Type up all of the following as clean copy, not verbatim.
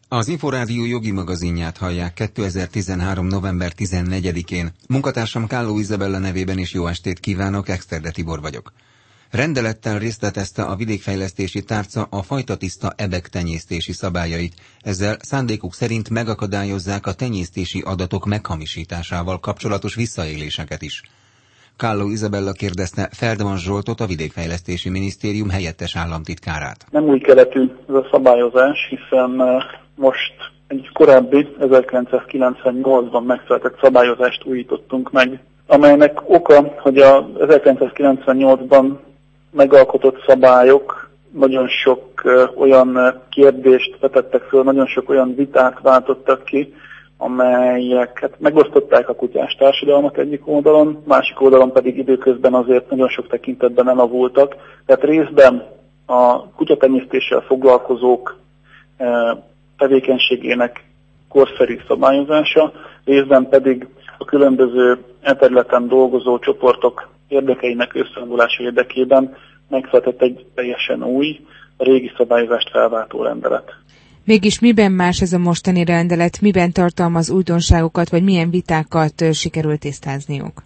Az Inforádió jogi magazinját hallják 2013. november 14-én. Munkatársam Kálló Izabella nevében is jó estét kívánok, Exterde Tibor vagyok. Rendelettel részletezte a vidékfejlesztési tárca a fajtatiszta ebek tenyésztési szabályait. Ezzel szándékuk szerint megakadályozzák a tenyésztési adatok meghamisításával kapcsolatos visszaéléseket is. Kálló Izabella kérdezte Feldman Zsoltot, a Vidékfejlesztési Minisztérium helyettes államtitkárát. Nem új keletű ez a szabályozás, hiszen most egy korábbi 1998-ban megszületett szabályozást újítottunk meg, amelynek oka, hogy a 1998-ban megalkotott szabályok nagyon sok olyan kérdést vetettek föl, nagyon sok olyan vitát váltottak ki, amelyek megosztották a kutyás társadalmat egyik oldalon, másik oldalon pedig időközben azért nagyon sok tekintetben elavultak. Tehát részben a kutyatenyésztéssel foglalkozók tevékenységének korszerű szabályozása, részben pedig a különböző területen dolgozó csoportok érdekeinek összehangolása érdekében megszületett egy teljesen új, a régi szabályozást felváltó rendelet. Mégis miben más ez a mostani rendelet, miben tartalmaz újdonságokat, vagy milyen vitákat sikerült tisztázniuk?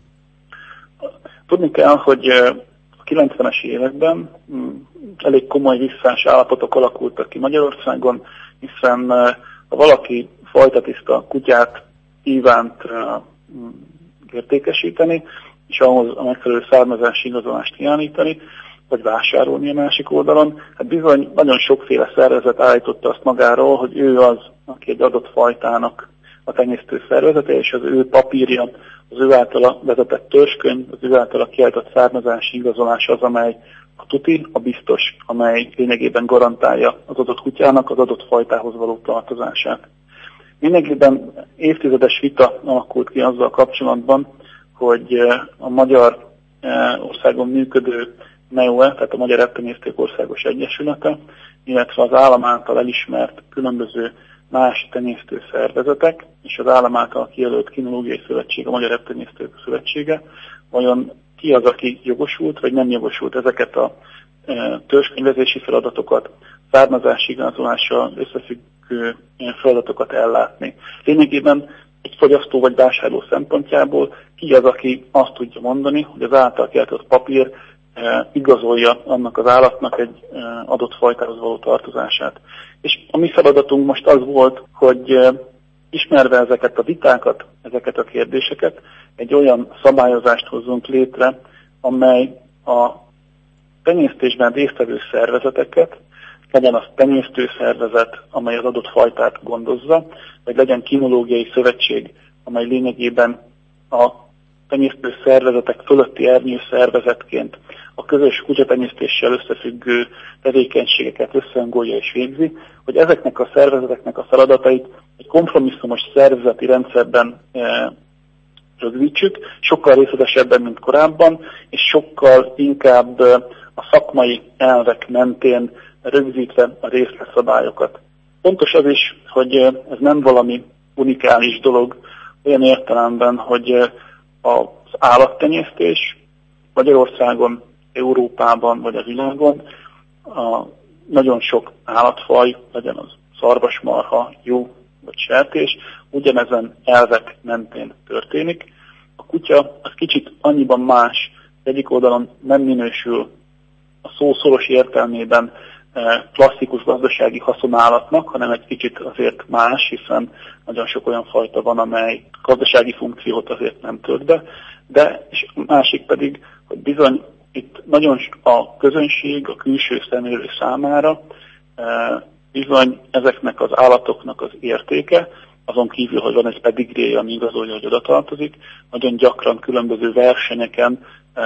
Tudni kell, hogy a 90-es években elég komoly visszás állapotok alakultak ki Magyarországon, hiszen ha valaki fajtatiszta kutyát kívánt értékesíteni, és ahhoz a megfelelő származási igazolást kiállítani, vagy vásárolni a másik oldalon, hát bizony nagyon sokféle szervezet állította azt magáról, hogy ő az, aki egy adott fajtának a tenyésztő szervezete, és az ő papírja, az ő általa vezetett törzskönyv, az ő általa kiállított származási igazolás az, amely a tuti, a biztos, amely lényegében garantálja az adott kutyának az adott fajtához való tartozását. Lényegében évtizedes vita alakult ki azzal kapcsolatban, hogy a magyar országon működő MEOE, tehát a Magyar Ebbtenyésztők Országos Egyesülete, illetve az állam által elismert különböző más tenyésztő szervezetek, és az állam által kijelölt Kinológiai Szövetség, a Magyar Ebbtenyésztők Szövetsége, vajon ki az, aki jogosult, vagy nem jogosult ezeket a törzskönyvezési feladatokat, származási igazolással összefüggő feladatokat ellátni. Lényegében egy fogyasztó vagy vásárló szempontjából ki az, aki azt tudja mondani, hogy az által kiállított papír igazolja annak az állatnak egy adott fajtához való tartozását. És a mi feladatunk most az volt, hogy ismerve ezeket a vitákat, ezeket a kérdéseket, egy olyan szabályozást hozzunk létre, amely a tenyésztésben résztvevő szervezeteket, legyen az tenyésztő szervezet, amely az adott fajtát gondozza, vagy legyen kinológiai szövetség, amely lényegében a tenyésztő szervezetek fölötti ernyő szervezetként a közös kutyatenyésztéssel összefüggő tevékenységeket összehangolja és végzi, hogy ezeknek a szervezeteknek a feladatait egy kompromisszumos szervezeti rendszerben rögzítsük, sokkal részletesebben, mint korábban, és sokkal inkább a szakmai elvek mentén rögzítve a részletszabályokat. Fontos az is, hogy ez nem valami unikális dolog, olyan értelemben, hogy az állattenyésztés Magyarországon, Európában vagy a világon nagyon sok állatfaj, legyen az szarvasmarha, juh vagy sertés, ugyanezen elvek mentén történik. A kutya az kicsit annyiban más, egyik oldalon nem minősül a szó szoros értelmében klasszikus gazdasági haszonállatnak, hanem egy kicsit azért más, hiszen nagyon sok olyan fajta van, amely gazdasági funkciót azért nem tölt be, de és a másik pedig, hogy bizony itt nagyon a közönség, a külső szemlélő számára bizony ezeknek az állatoknak az értéke, azon kívül, hogy van egy pedigréje, ami igazolja, hogy oda tartozik, nagyon gyakran különböző versenyeken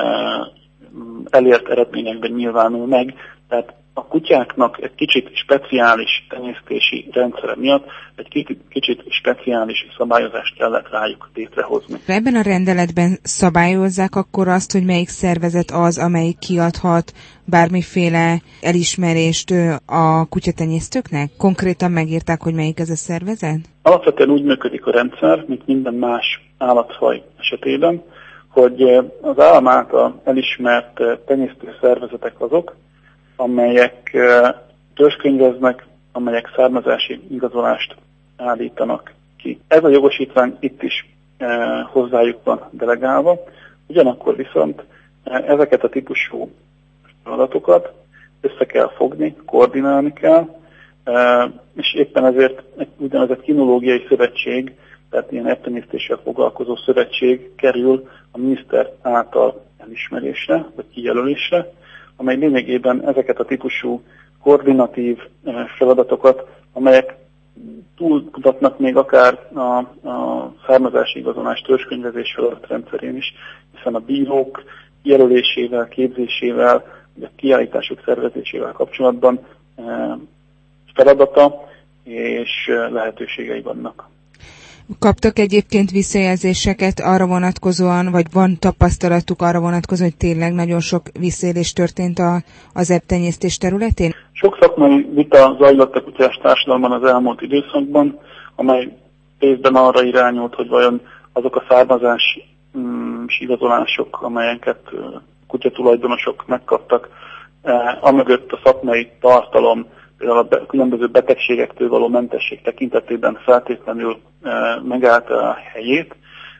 elért eredményekben nyilvánul meg, tehát a kutyáknak egy kicsit speciális tenyésztési rendszere miatt egy kicsit speciális szabályozást kellett rájuk létrehozni. Ebben a rendeletben szabályozzák akkor azt, hogy melyik szervezet az, amelyik kiadhat bármiféle elismerést a kutyatenyésztőknek? Konkrétan megírták, hogy melyik ez a szervezet? Alapvetően úgy működik a rendszer, mint minden más állatfaj esetében, hogy az állam által elismert tenyésztő szervezetek azok, amelyek törzskönyveznek, amelyek származási igazolást állítanak ki. Ez a jogosítvány itt is hozzájuk van delegálva, ugyanakkor viszont ezeket a típusú feladatokat össze kell fogni, koordinálni kell, és éppen ezért egy úgynevezett kinológiai szövetség, tehát ilyen etenyésztéssel foglalkozó szövetség kerül a miniszter által elismerésre, vagy kijelölésre, amely lényegében ezeket a típusú koordinatív feladatokat, amelyek túlmutatnak még akár a származási igazolás törzskönyvezés feladatrendszerén is, hiszen a bírók jelölésével, képzésével, a kiállítások szervezésével kapcsolatban feladata és lehetőségei vannak. Kaptak egyébként visszajelzéseket arra vonatkozóan, vagy van tapasztalatuk arra vonatkozóan, hogy tényleg nagyon sok visszaélés történt az ebbtenyésztés területén? Sok szakmai vita zajlott a kutyás társadalomban az elmúlt időszakban, amely részben arra irányult, hogy vajon azok a származási igazolások, amelyeket kutyatulajdonosok megkaptak, amögött a szakmai tartalom, például a különböző betegségektől való mentesség tekintetében feltétlenül megállt a helyét.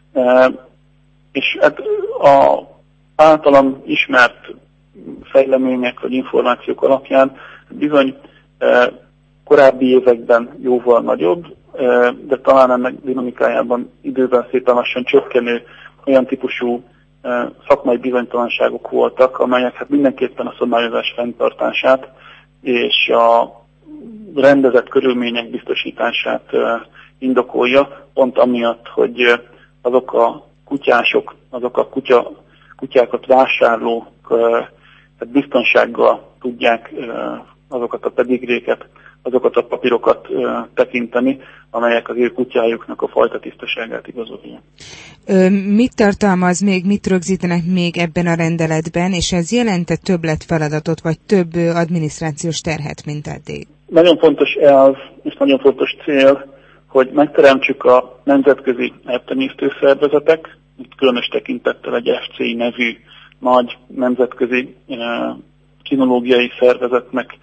És hát az általam ismert fejlemények vagy információk alapján bizony korábbi években jóval nagyobb, de talán ennek dinamikájában időben szépen lassan csökkenő olyan típusú szakmai bizonytalanságok voltak, amelyek hát mindenképpen a szabályozás fenntartását és a rendezett körülmények biztosítását indokolja, pont amiatt, hogy azok a kutyások, azok a kutyákat vásárlók biztonsággal tudják azokat a pedigréket, azokat a papírokat tekinteni, amelyek az ő kutyájuknak a fajta tisztaságát igazolják. Mit tartalmaz még, mit rögzítenek még ebben a rendeletben, és ez jelente többletfeladatot, vagy több adminisztrációs terhet, mint eddig? Nagyon fontos elv, és nagyon fontos cél, hogy megteremtsük a nemzetközi ebbtenyésztő szervezetek, itt különös tekintettel egy FCI nevű nagy nemzetközi kinológiai szervezetnek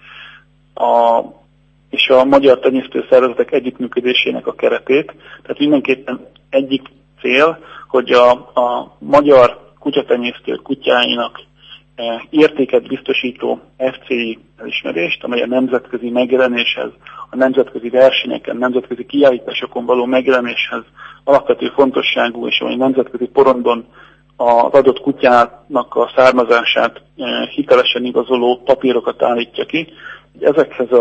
és a magyar tenyésztő szervezetek együttműködésének a keretét. Tehát mindenképpen egyik cél, hogy a magyar kutyatenyésztő kutyáinak értéket biztosító FCI elismerést, amely a nemzetközi megjelenéshez, a nemzetközi versenyeken, nemzetközi kiállításokon való megjelenéshez alapvető fontosságú, és amely nemzetközi porondon az adott kutyának a származását hitelesen igazoló papírokat állítja ki. Ehhez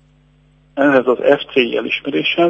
az FCI elismeréshez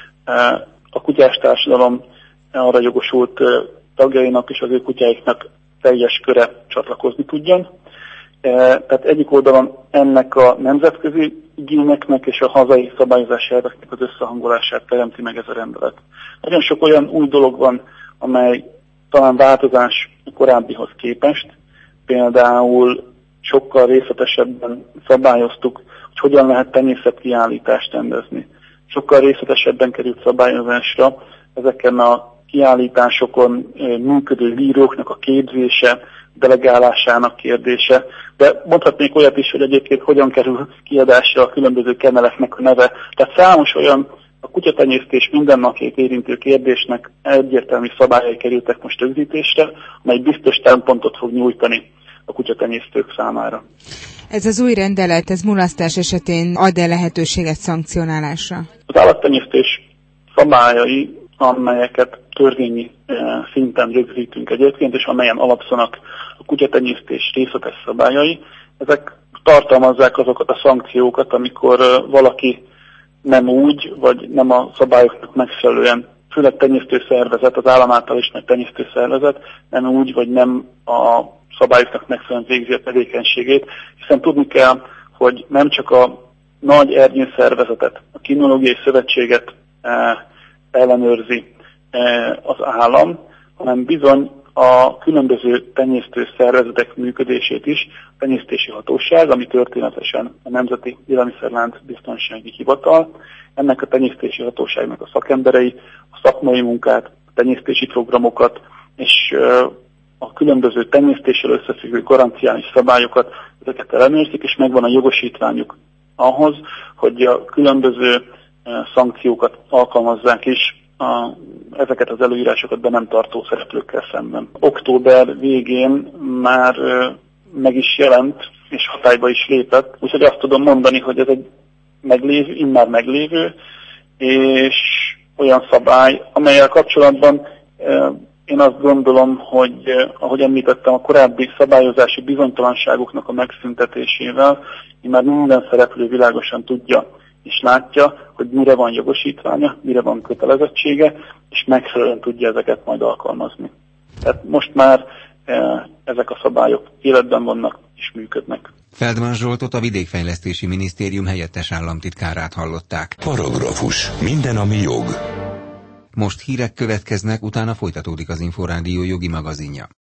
a kutyás társadalom arra jogosult tagjainak és az ő kutyáiknak teljes köre csatlakozni tudjon. Tehát egyik oldalon ennek a nemzetközi igényeknek és a hazai szabályozási elveknek az összehangolását teremti meg ez a rendelet. Nagyon sok olyan új dolog van, amely talán változás a korábbihoz képest. Például sokkal részletesebben szabályoztuk, hogy hogyan lehet tenyészetkiállítást rendezni. Sokkal részletesebben került szabályozásra ezeken a kiállításokon működő bíróknak a képzése, delegálásának kérdése, de mondhatnék olyat is, hogy egyébként hogyan kerül kiadásra a különböző kenneleknek a neve. Tehát számos olyan a kutyatenyésztés mindennapjait érintő kérdésnek egyértelmű szabályai kerültek most rögzítésre, amely biztos szempontot fog nyújtani a kutyatenyésztők számára. Ez az új rendelet, ez mulasztás esetén ad-e lehetőséget szankcionálásra? Az állattenyésztés szabályai, amelyeket törvényi szinten rögzítünk egyébként, és amelyen alapszanak a kutyatenyésztés részletes szabályai, ezek tartalmazzák azokat a szankciókat, amikor valaki nem úgy, vagy nem a szabályoknak megfelelően, főleg tenyésztő szervezet, az állam által ismert tenyésztő szervezet, nem úgy, vagy nem a szabályoknak megfelelően végzi a tevékenységét, hiszen tudni kell, hogy nem csak a nagy ernyőszervezetet, a kinológiai szövetséget ellenőrzi az állam, hanem bizony a különböző tenyésztő szervezetek működését is, a tenyésztési hatóság, ami történetesen a Nemzeti Élelmiszerlánc Biztonsági Hivatal, ennek a tenyésztési hatóságnak a szakemberei, a szakmai munkát, a tenyésztési programokat, és a különböző tenyésztéssel összefüggő garanciális szabályokat, ezeket ellenőrzik, és megvan a jogosítványuk ahhoz, hogy a különböző szankciókat alkalmazzák is ezeket az előírásokat be nem tartó szereplőkkel szemben. Október végén már meg is jelent, és hatályba is lépett, úgyhogy azt tudom mondani, hogy ez egy immár meglévő, és olyan szabály, amellyel kapcsolatban én azt gondolom, hogy ahogy említettem, a korábbi szabályozási bizonytalanságoknak a megszüntetésével immár minden szereplő világosan tudja és látja, hogy mire van jogosítványa, mire van kötelezettsége, és megfelelően tudja ezeket majd alkalmazni. Tehát most már ezek a szabályok életben vannak és működnek. Feldman Zsoltot, a Vidékfejlesztési Minisztérium helyettes államtitkárát hallották. Paragrafus. Minden, ami jog. Most hírek következnek, utána folytatódik az Inforádió jogi magazinja.